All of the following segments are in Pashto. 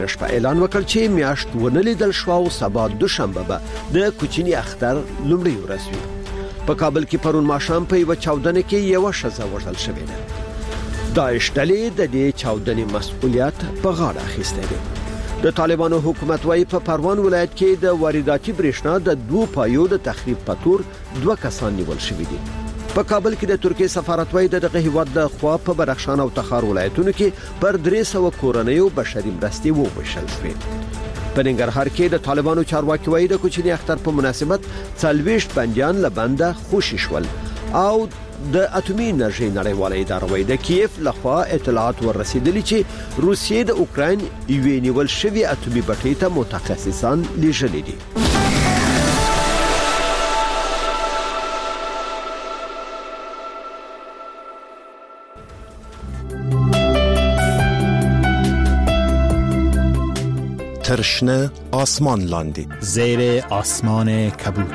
شپه اعلان وکړ چې میاشت ونه لیدل شو او سبا دوشنبه به د کوچني اختر لومړی ورځ وي. په کابل کې پرون ماښام په یو چاودنه کې یو ښځه وژل شوې ده. داعش ډلې د دې چاودنې مسؤلیت په غاړه اخیستی دی. د طالبانو حکومت وايي په پروان ولایت کې د وارداتي برېښنا د 2 پایو د تخریب په تور 2 کسان نیول شوي دي. په کابل کې د ترکیه سفارت وايي دغه هیواد د خوا په بدخشان او تخار ولایتونو کې پر 300 کورنیو بشري مرستې وویشل شوې. په ننګرهار کې د طالبانو چارواکي وايي د کوچني اختر په مناسبت 40 بنديان له بنده خوشي شول او د اټومي انرژي نړیواله اداره وايي د کیف لخوا اطلاعات ورسېدلي چې روسیې د اوکراین یوې نیول شوی اټومي بټۍ ته متخصصان لیږلي دي. ترشنه آسمان لاندی زیر آسمان کبود.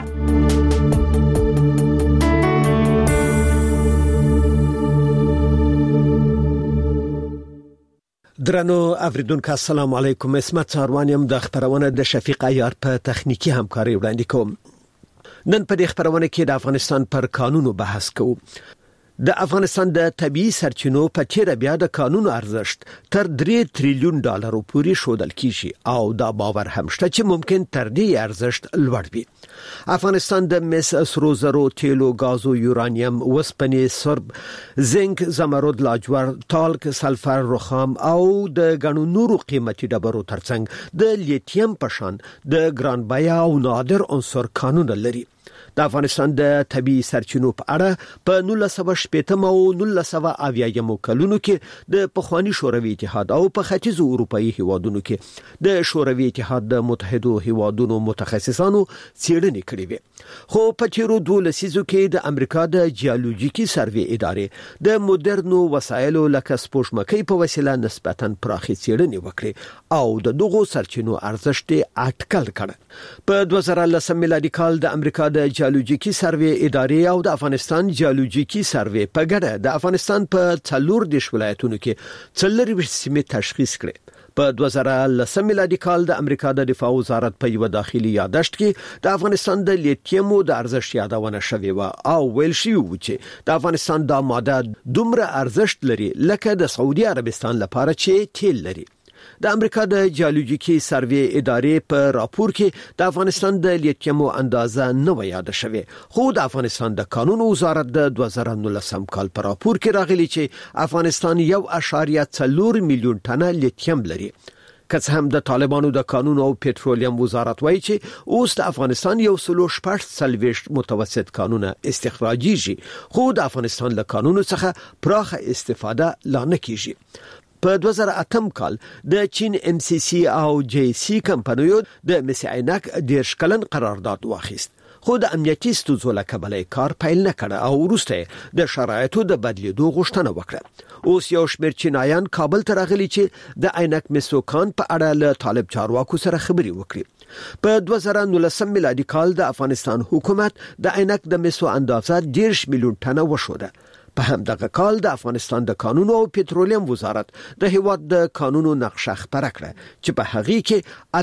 درنو اوریدونکو السلام علیکم. اسمت څاروانیم د خبرونه د شفیق عیار په تخنیکی همکاري وړاندې کوم. نن په دې خبرونه کې د افغانستان پر قانونو بحث کوو. د افغانستان د طبيعي سرچینو په تیر بیا د قانون ارزښت تر 3 تریلیون ډالرو پورې شودل کیږي او دا باور هم شته چې ممکن تر دې ارزښت لوړ وي. افغانستان د مس سرو زرو، تیلو، غازو، یورانیم، وسپنې، سرب، زنک، زمرد، لاجورد، تالک، سلفر، رخام او د غنو نورو قیمتي ډبرو ترڅنګ د لیتیم پشان د ګران بیه او نادر عنصر قانون لري. د افغانستان د طبيعي سرچینو په اړه په 1980 او 1980 کلونو کې د پخوانی شوروي اتحاد او په ختیځ اروپאי هیوادونو کې د شوروي اتحاد د متحدو هیوادونو متخصصانو څېړنې کړې وې. خو په تیرو 2 لسیزو کې د امریکا د جیولوژیکي سروې ادارې د مدرنو وسایلو لکه سپوږمکۍ په وسیله نسبتاً پراخې څېړنې وکړې او د دغو سرچینو ارزښت اټکل کړ. په 2010 میلادي کال د امریکا د جیولوژیکي سروې ادارې او د افغانستان جیولوژیکي سروې په ګډه د افغانستان په 4 ولایتونو کې 4 سیمې تشخیص کړې. په 2010 میلادي کال د امریکا د دفاع وزارت په یو داخلي یادښت کې د افغانستان د لیتیم د ارزښت یادونه شوې و او ویل شوی و چې د افغانستان د ماده دومره ارزښت لري لکه د سعودي عربستان لپاره چې تیل لري. د امریکا د جیولوژیکي سروې ادارې په راپور کې د افغانستان د لیتیم اندازه نه و یاد شوې، خو د افغانستان د قانون وزارت د 2019 کال په راپور کې راغلي چې افغانستان 1.4 میلیون ټنه لیتیم لري. که څه هم د طالبانو د قانون او پټرولیم وزارت وایي چې اوس د افغانستان 140 متوسط قانونه استخراجيږي، خو د افغانستان له قانونو څخه پراخه استفاده لا نه کیږي. په 2008 کال د چین MCC او JC کمپنیو د مسعینک 10 کلن قرارداد واخیست، خو د امنیتي ستونزو له کبله کار پیل نه کړ او وروسته د شرایطو د بدلیدو غوښتنه وکړه. اوس یو شمېر چینایان کابل ته راغلي چې د عینک مسوکان په اړه له طالب چارواکو سره خبري وکړي. په 2019 میلادي کال د افغانستان حکومت د عینک د مسو اندازه 10 میلیون ټنه وشوده. په همدغه کال د افغانستان د قانون او پټرولیم وزارت د هیواد د قانونو نقشه خبره کړه چې په هغه کې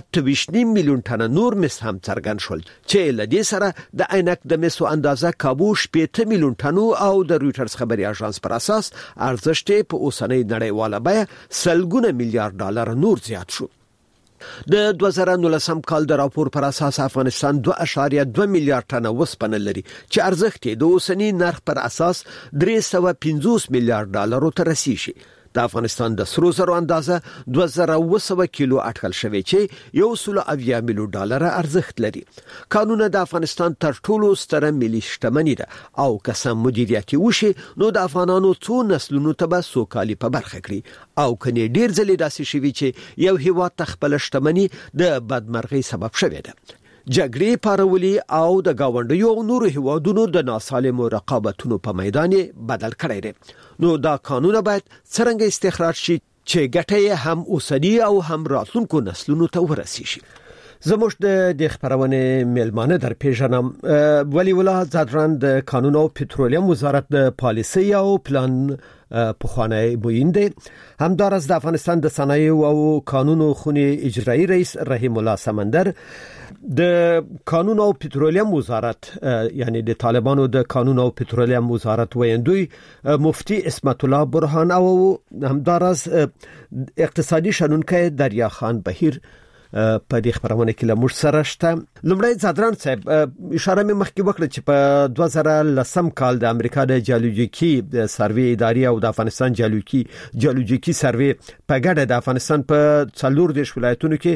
28 میلیون ټنه نور مس هم څرګند شول چې لدې سره د عینک د مسو اندازه کابو 8 میلیون ټنو او د رويټرز خبري اژانس پر اساس ارزښت په اوسنۍ نړیواله بیه سلګونه میلیارډ ډالر نور زیات شو. د 2019 کال د راپور پر اساس افغانستان 2.2 میلیارډ ټنه وسپنه لري چې ارزښت یې د اوسنی نرخ پر اساس 350 میلیارډ ډالرو ته رسیږي. د افغانستان د سرو زرو اندازه 2200 کیلو اټکل شوی چې 1.7 میلیون ډالر ارزښت لري. قانون د افغانستان تر ټولو ستره ملي شتمني ده او قسم مدیریت وشي نو د افغانانو څو نسلونو ته به سوکالي په برخه کړي او کني ډیر ځلې داسې شوی چې یو هیواد تخپل شتمني د بدمرغي سبب شوی ده. جګړې پارولي او د گاونډیو او نورو هیوادونو د ناسالمو رقابتونو په میدان بدل کړی دی. نو دا قانون باید څنګه استخراج شي چې ګټه هم اوسنی او هم راتلونکو نسلونو ته ورسیږي. زموږ د خبرونه ملمانه در پیژنم ولی الله زادران د قانون او پترولیم وزارت د پالیسي او پلان پخوانی موینده همدارس د افغانستان د صنایع او قانون خونی اجرایی رئیس رحیم الله سمندر د قانون او پترولیم وزارت یعنی د طالبانو د قانون او پترولیم وزارت ویندوی مفتی اسمت الله برهان او همدارس اقتصادي شنونکي دریا خان بهیر په دې خبرونه کې لمر سره شته. لومړی زادران صاحب اشاره مې مخکې وکړه چې په 2010 کال د امریکا د جیولوژیکي سروې ادارې او د افغانستان جیولوژیکي سروې په ګډه د افغانستان په 14 ولایتونو کې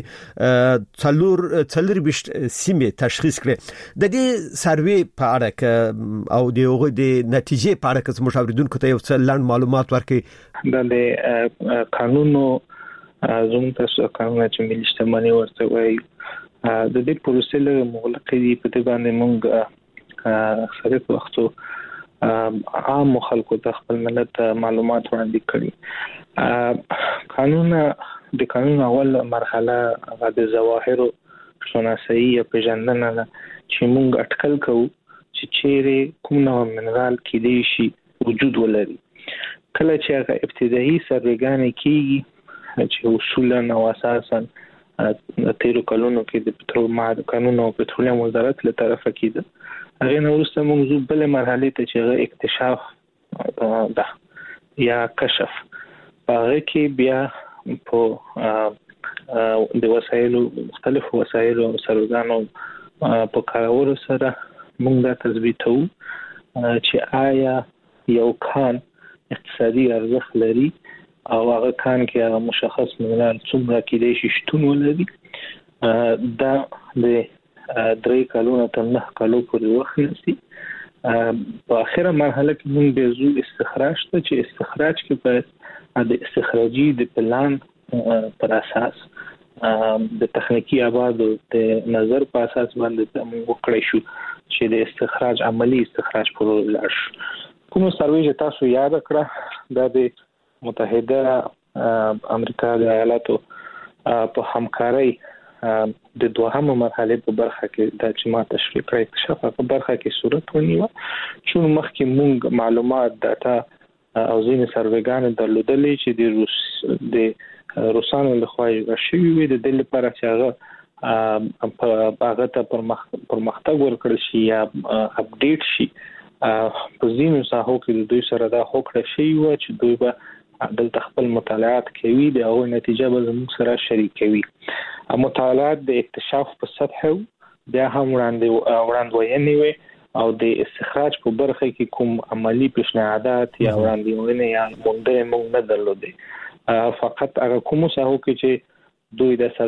4 سیمې تشخیص کړې. د دې سروې په اړه او د هغه د نتیجې په اړه چې مشاوردونکو ته یو څه لاندې معلومات ورکړي. د قانونو زموږ تاسو قانون چې ملي شتمنۍ ورته وایي د دې پروسې له مغلقې دی په دې باندې موږ اکثریت وختو عام خلکو ته خپل ملت معلومات وړاندې کړي. د قانون اول مرحله د ظواهر شناسایی یا پیژندنه چې موږ اټکل کوو چې چیرې کوم نوع منرال کې دی شي وجود ولري. کله چې هغه ابتدایي سروېګانې کیږي چې اصولا او اساسا تیرو کلونو کې د پټرول قانون او پټرولیم وزارت له طرفه کېده. هغه نو وروسته موږ بل مرحله ته چې اکتشاف ده یا کشف هغه کې بیا په د وسایلو مختلفو وسایلو او سروګانو په کارولو سره موږ دا تثبیتو چې آیا یو کان اقتصادي ارزښت لري او هغه کان کې هغه مشخص منرال څومره کې دی شتون ولري. دا د 3 کلونو تر 9 کلو پورې وخت نیسي. په اخره مرحله کې موږ به زو استخراج ته چې استخراج کې په د استخراجي د پلان پر اساس د تخنیکی آبادو د نظر په اساس باندې موږ وکړی شو چې د استخراج عملی استخراج پر لاړ شو. کوم سروې چې تاسو یاد کړه دا د متحده امریکا د ایالاتو په همکارۍ د دوهمه مرحله په برخه کې د اجتماع تشریح کړې اکتشاف په برخه کې صورت ونیو چې مخکې موږ معلومات ډاټا او ځینې سروېګان درلودلې چې د روسانو لخوا شوي وي د دې لپاره چې هغه ته پرمختګ ورکړل شي یا اپډیټ شي. په ځینو ساحو کې د دوی سره دا هوکړه شوې و چې دوی به دلته خپل مطالعات کوي د هغه نتیجه به زموږ سره شریکوي. مطالعات د اکتشاف په سطح بیا هم وړاندوینې وي او د استخراج په برخه کې کوم عملی پیشنهادات یا وړاندوینې یا موندنې موږ نه درلودې. فقط هغه کوم ساحو کې چې دوی د